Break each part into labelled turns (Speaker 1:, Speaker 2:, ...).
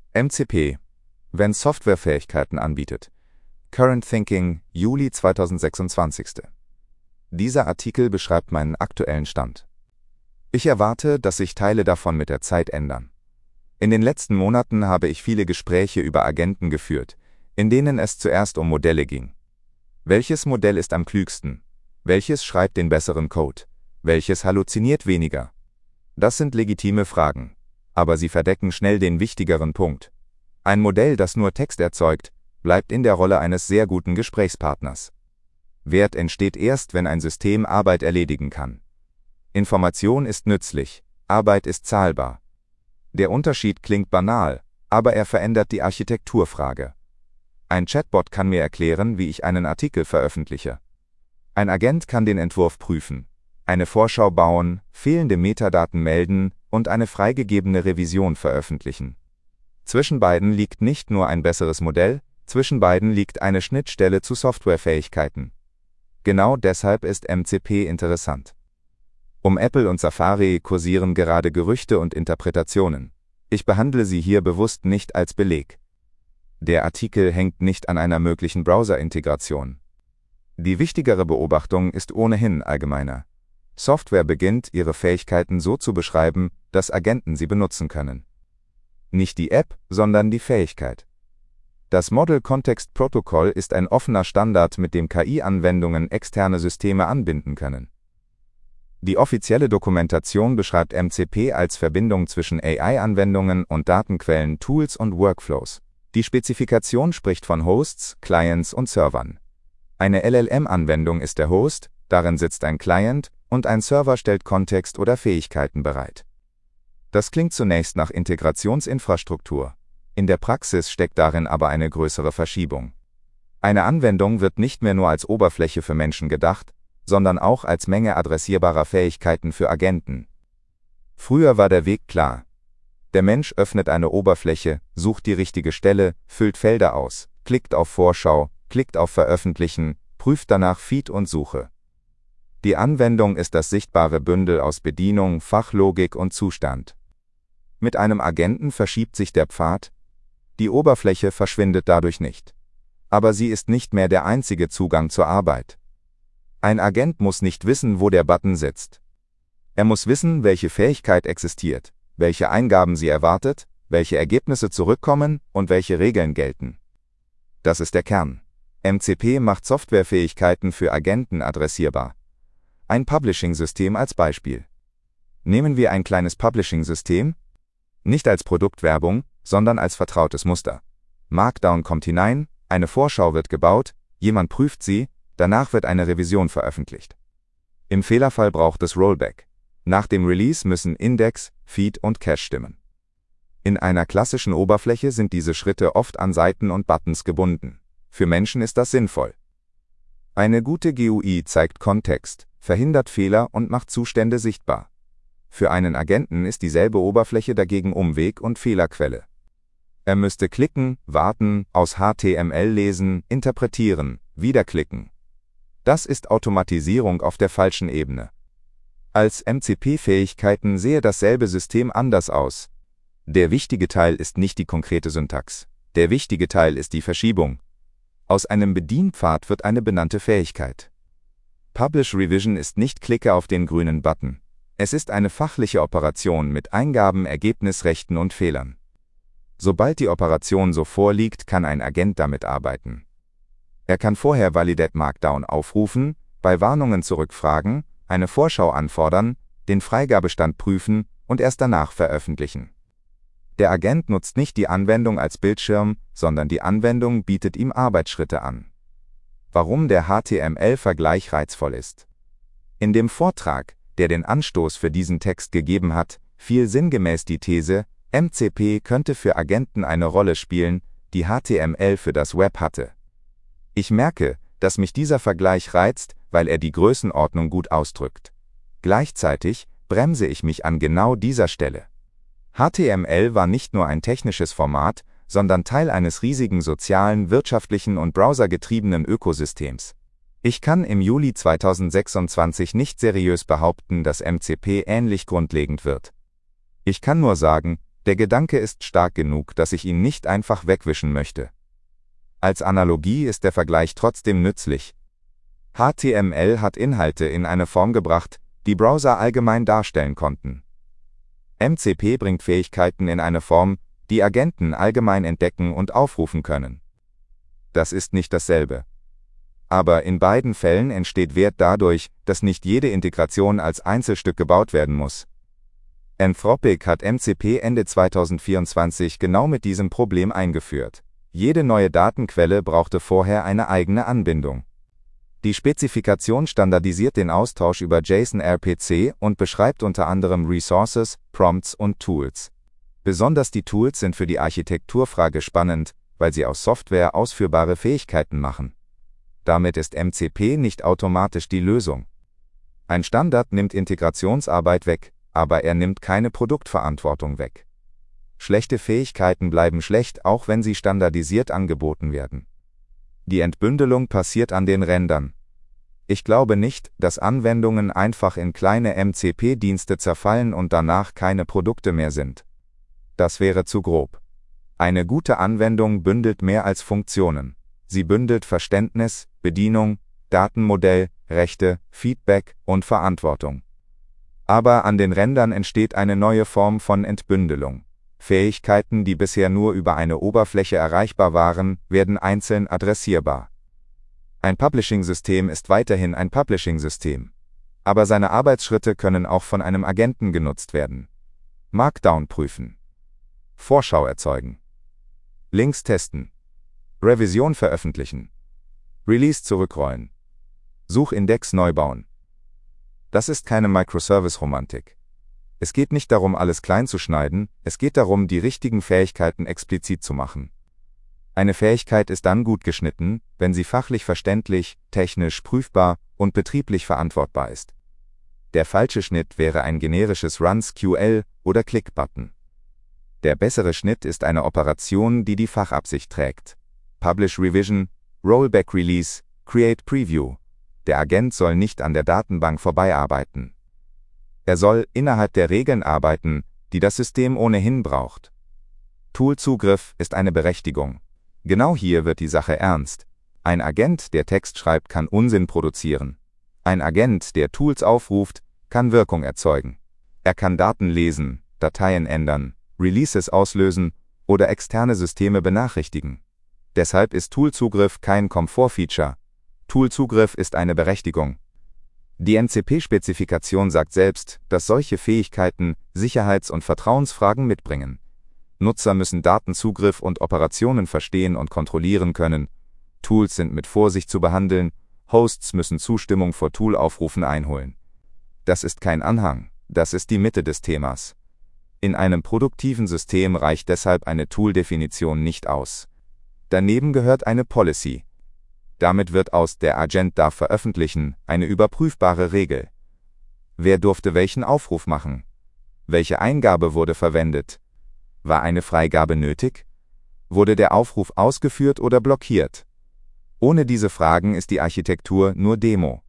Speaker 1: MCP, wenn Softwarefähigkeiten anbietet. Current Thinking, Juli 2026. Dieser Artikel beschreibt meinen aktuellen Stand. Ich erwarte, dass sich Teile davon mit der Zeit ändern. In den letzten Monaten habe ich viele Gespräche über Agenten geführt, in denen es zuerst um Modelle ging. Welches Modell ist am klügsten? Welches schreibt den besseren Code? Welches halluziniert weniger? Das sind legitime Fragen, aber sie verdecken schnell den wichtigeren Punkt. Ein Modell, das nur Text erzeugt, bleibt in der Rolle eines sehr guten Gesprächspartners. Wert entsteht erst, wenn ein System Arbeit erledigen kann. Information ist nützlich, Arbeit ist zahlbar. Der Unterschied klingt banal, aber er verändert die Architekturfrage. Ein Chatbot kann mir erklären, wie ich einen Artikel veröffentliche. Ein Agent kann den Entwurf prüfen, eine Vorschau bauen, fehlende Metadaten melden und eine freigegebene Revision veröffentlichen. Zwischen beiden liegt nicht nur ein besseres Modell, zwischen beiden liegt eine Schnittstelle zu Softwarefähigkeiten. Genau deshalb ist MCP interessant. Um Apple und Safari kursieren gerade Gerüchte und Interpretationen. Ich behandle sie hier bewusst nicht als Beleg. Der Artikel hängt nicht an einer möglichen Browser-Integration. Die wichtigere Beobachtung ist ohnehin allgemeiner. Software beginnt, ihre Fähigkeiten so zu beschreiben, dass Agenten sie benutzen können. Nicht die App, sondern die Fähigkeit. Das Model Context Protocol ist ein offener Standard, mit dem KI-Anwendungen externe Systeme anbinden können. Die offizielle Dokumentation beschreibt MCP als Verbindung zwischen AI-Anwendungen und Datenquellen, Tools und Workflows. Die Spezifikation spricht von Hosts, Clients und Servern. Eine LLM-Anwendung ist der Host, darin sitzt ein Client, und ein Server stellt Kontext oder Fähigkeiten bereit. Das klingt zunächst nach Integrationsinfrastruktur. In der Praxis steckt darin aber eine größere Verschiebung. Eine Anwendung wird nicht mehr nur als Oberfläche für Menschen gedacht, sondern auch als Menge adressierbarer Fähigkeiten für Agenten. Früher war der Weg klar. Der Mensch öffnet eine Oberfläche, sucht die richtige Stelle, füllt Felder aus, klickt auf Vorschau, klickt auf Veröffentlichen, prüft danach Feed und Suche. Die Anwendung ist das sichtbare Bündel aus Bedienung, Fachlogik und Zustand. Mit einem Agenten verschiebt sich der Pfad. Die Oberfläche verschwindet dadurch nicht. Aber sie ist nicht mehr der einzige Zugang zur Arbeit. Ein Agent muss nicht wissen, wo der Button sitzt. Er muss wissen, welche Fähigkeit existiert, welche Eingaben sie erwartet, welche Ergebnisse zurückkommen und welche Regeln gelten. Das ist der Kern. MCP macht Softwarefähigkeiten für Agenten adressierbar. Ein Publishing-System als Beispiel. Nehmen wir ein kleines Publishing-System, nicht als Produktwerbung, sondern als vertrautes Muster. Markdown kommt hinein, eine Vorschau wird gebaut, jemand prüft sie, danach wird eine Revision veröffentlicht. Im Fehlerfall braucht es Rollback. Nach dem Release müssen Index, Feed und Cache stimmen. In einer klassischen Oberfläche sind diese Schritte oft an Seiten und Buttons gebunden. Für Menschen ist das sinnvoll. Eine gute GUI zeigt Kontext, verhindert Fehler und macht Zustände sichtbar. Für einen Agenten ist dieselbe Oberfläche dagegen Umweg und Fehlerquelle. Er müsste klicken, warten, aus HTML lesen, interpretieren, wieder klicken. Das ist Automatisierung auf der falschen Ebene. Als MCP-Fähigkeiten sehe dasselbe System anders aus. Der wichtige Teil ist nicht die konkrete Syntax. Der wichtige Teil ist die Verschiebung. Aus einem Bedienpfad wird eine benannte Fähigkeit. Publish Revision ist nicht Klicke auf den grünen Button. Es ist eine fachliche Operation mit Eingaben, Ergebnisrechten und Fehlern. Sobald die Operation so vorliegt, kann ein Agent damit arbeiten. Er kann vorher Validate Markdown aufrufen, bei Warnungen zurückfragen, eine Vorschau anfordern, den Freigabestand prüfen und erst danach veröffentlichen. Der Agent nutzt nicht die Anwendung als Bildschirm, sondern die Anwendung bietet ihm Arbeitsschritte an. Warum der HTML-Vergleich reizvoll ist. In dem Vortrag, der den Anstoß für diesen Text gegeben hat, fiel sinngemäß die These, MCP könnte für Agenten eine Rolle spielen, die HTML für das Web hatte. Ich merke, dass mich dieser Vergleich reizt, weil er die Größenordnung gut ausdrückt. Gleichzeitig bremse ich mich an genau dieser Stelle. HTML war nicht nur ein technisches Format, sondern Teil eines riesigen sozialen, wirtschaftlichen und browsergetriebenen Ökosystems. Ich kann im Juli 2026 nicht seriös behaupten, dass MCP ähnlich grundlegend wird. Ich kann nur sagen, Der Gedanke ist stark genug, dass ich ihn nicht einfach wegwischen möchte. Als Analogie ist der Vergleich trotzdem nützlich. HTML hat Inhalte in eine Form gebracht, die Browser allgemein darstellen konnten. MCP bringt Fähigkeiten in eine Form, die Agenten allgemein entdecken und aufrufen können. Das ist nicht dasselbe. Aber in beiden Fällen entsteht Wert dadurch, dass nicht jede Integration als Einzelstück gebaut werden muss. Anthropic hat MCP Ende 2024 genau mit diesem Problem eingeführt. Jede neue Datenquelle brauchte vorher eine eigene Anbindung. Die Spezifikation standardisiert den Austausch über JSON-RPC und beschreibt unter anderem Resources, Prompts und Tools. Besonders die Tools sind für die Architekturfrage spannend, weil sie aus Software ausführbare Fähigkeiten machen. Damit ist MCP nicht automatisch die Lösung. Ein Standard nimmt Integrationsarbeit weg, aber er nimmt keine Produktverantwortung weg. Schlechte Fähigkeiten bleiben schlecht, auch wenn sie standardisiert angeboten werden. Die Entbündelung passiert an den Rändern. Ich glaube nicht, dass Anwendungen einfach in kleine MCP-Dienste zerfallen und danach keine Produkte mehr sind. Das wäre zu grob. Eine gute Anwendung bündelt mehr als Funktionen. Sie bündelt Verständnis, Bedienung, Datenmodell, Rechte, Feedback und Verantwortung. Aber an den Rändern entsteht eine neue Form von Entbündelung. Fähigkeiten, die bisher nur über eine Oberfläche erreichbar waren, werden einzeln adressierbar. Ein Publishing-System ist weiterhin ein Publishing-System. Aber seine Arbeitsschritte können auch von einem Agenten genutzt werden. Markdown prüfen. Vorschau erzeugen. Links testen. Revision veröffentlichen. Release zurückrollen. Suchindex neu bauen. Das ist keine Microservice-Romantik. Es geht nicht darum, alles klein zu schneiden, es geht darum, die richtigen Fähigkeiten explizit zu machen. Eine Fähigkeit ist dann gut geschnitten, wenn sie fachlich verständlich, technisch prüfbar und betrieblich verantwortbar ist. Der falsche Schnitt wäre ein generisches Run-SQL oder Click-Button. Der bessere Schnitt ist eine Operation, die die Fachabsicht trägt. Publish Revision, Rollback Release, Create Preview. Der Agent soll nicht an der Datenbank vorbeiarbeiten. Er soll innerhalb der Regeln arbeiten, die das System ohnehin braucht. Toolzugriff ist eine Berechtigung. Genau hier wird die Sache ernst. Ein Agent, der Text schreibt, kann Unsinn produzieren. Ein Agent, der Tools aufruft, kann Wirkung erzeugen. Er kann Daten lesen, Dateien ändern, Releases auslösen oder externe Systeme benachrichtigen. Deshalb ist Toolzugriff kein Komfortfeature. Toolzugriff ist eine Berechtigung. Die MCP-Spezifikation sagt selbst, dass solche Fähigkeiten Sicherheits- und Vertrauensfragen mitbringen. Nutzer müssen Datenzugriff und Operationen verstehen und kontrollieren können. Tools sind mit Vorsicht zu behandeln. Hosts müssen Zustimmung vor Toolaufrufen einholen. Das ist kein Anhang, das ist die Mitte des Themas. In einem produktiven System reicht deshalb eine Tool-Definition nicht aus. Daneben gehört eine Policy. Damit wird aus „der Agent darf veröffentlichen“ eine überprüfbare Regel. Wer durfte welchen Aufruf machen? Welche Eingabe wurde verwendet? War eine Freigabe nötig? Wurde der Aufruf ausgeführt oder blockiert? Ohne diese Fragen ist die Architektur nur Demo.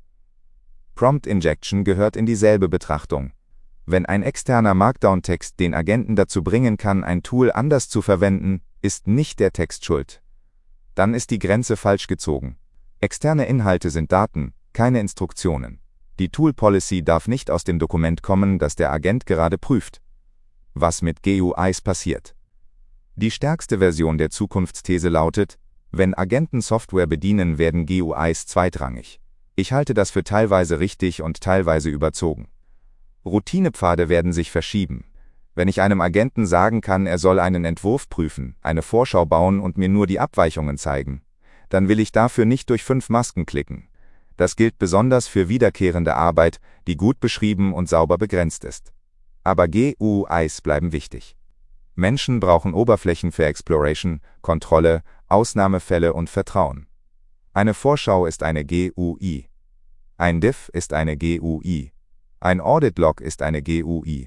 Speaker 1: Prompt Injection gehört in dieselbe Betrachtung. Wenn ein externer Markdown-Text den Agenten dazu bringen kann, ein Tool anders zu verwenden, ist nicht der Text schuld. Dann ist die Grenze falsch gezogen. Externe Inhalte sind Daten, keine Instruktionen. Die Tool-Policy darf nicht aus dem Dokument kommen, das der Agent gerade prüft. Was mit GUIs passiert? Die stärkste Version der Zukunftsthese lautet: Wenn Agenten Software bedienen, werden GUIs zweitrangig. Ich halte das für teilweise richtig und teilweise überzogen. Routinepfade werden sich verschieben. Wenn ich einem Agenten sagen kann, er soll einen Entwurf prüfen, eine Vorschau bauen und mir nur die Abweichungen zeigen, dann will ich dafür nicht durch 5 Masken klicken. Das gilt besonders für wiederkehrende Arbeit, die gut beschrieben und sauber begrenzt ist. Aber GUIs bleiben wichtig. Menschen brauchen Oberflächen für Exploration, Kontrolle, Ausnahmefälle und Vertrauen. Eine Vorschau ist eine GUI. Ein Diff ist eine GUI. Ein Audit-Log ist eine GUI.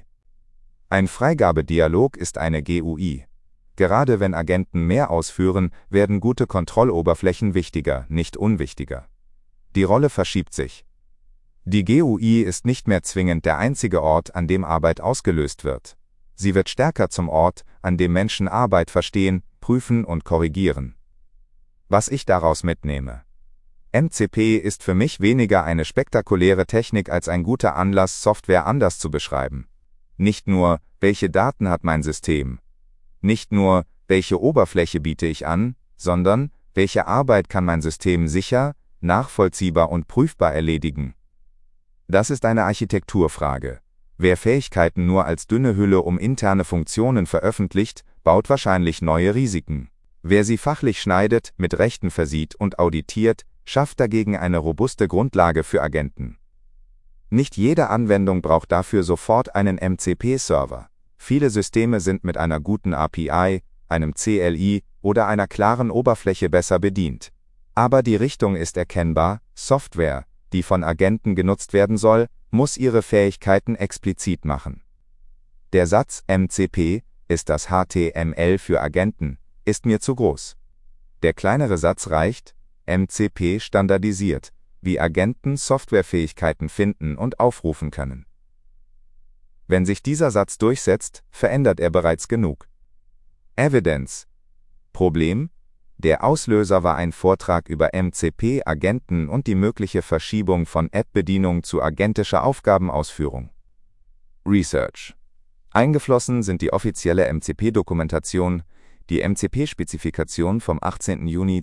Speaker 1: Ein Freigabedialog ist eine GUI. Gerade wenn Agenten mehr ausführen, werden gute Kontrolloberflächen wichtiger, nicht unwichtiger. Die Rolle verschiebt sich. Die GUI ist nicht mehr zwingend der einzige Ort, an dem Arbeit ausgelöst wird. Sie wird stärker zum Ort, an dem Menschen Arbeit verstehen, prüfen und korrigieren. Was ich daraus mitnehme: MCP ist für mich weniger eine spektakuläre Technik als ein guter Anlass, Software anders zu beschreiben. Nicht nur, welche Daten hat mein System? Nicht nur, welche Oberfläche biete ich an, sondern, welche Arbeit kann mein System sicher, nachvollziehbar und prüfbar erledigen? Das ist eine Architekturfrage. Wer Fähigkeiten nur als dünne Hülle um interne Funktionen veröffentlicht, baut wahrscheinlich neue Risiken. Wer sie fachlich schneidet, mit Rechten versieht und auditiert, schafft dagegen eine robuste Grundlage für Agenten. Nicht jede Anwendung braucht dafür sofort einen MCP-Server. Viele Systeme sind mit einer guten API, einem CLI oder einer klaren Oberfläche besser bedient. Aber die Richtung ist erkennbar: Software, die von Agenten genutzt werden soll, muss ihre Fähigkeiten explizit machen. Der Satz MCP ist das HTML für Agenten ist mir zu groß. Der kleinere Satz reicht: MCP standardisiert, wie Agenten Softwarefähigkeiten finden und aufrufen können. Wenn sich dieser Satz durchsetzt, verändert er bereits genug. Evidence. Problem: Der Auslöser war ein Vortrag über MCP, Agenten und die mögliche Verschiebung von App-Bedienung zu agentischer Aufgabenausführung. Research. Eingeflossen sind die offizielle MCP-Dokumentation, die MCP-Spezifikation vom 18. Juni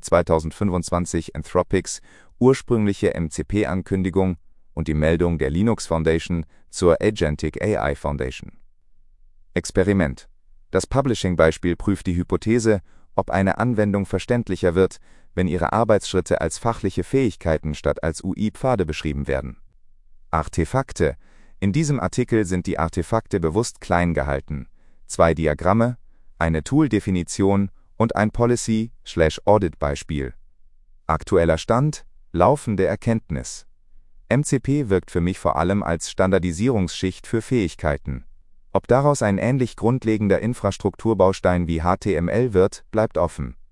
Speaker 1: 2025 Anthropics, ursprüngliche MCP-Ankündigung und die Meldung der Linux Foundation zur Agentic AI Foundation. Experiment. Das Publishing-Beispiel prüft die Hypothese, ob eine Anwendung verständlicher wird, wenn ihre Arbeitsschritte als fachliche Fähigkeiten statt als UI-Pfade beschrieben werden. Artefakte. In diesem Artikel sind die Artefakte bewusst klein gehalten. 2 Diagramme, eine Tool-Definition und ein Policy/Audit-Beispiel. Aktueller Stand: laufende Erkenntnis. MCP wirkt für mich vor allem als Standardisierungsschicht für Fähigkeiten. Ob daraus ein ähnlich grundlegender Infrastrukturbaustein wie HTML wird, bleibt offen.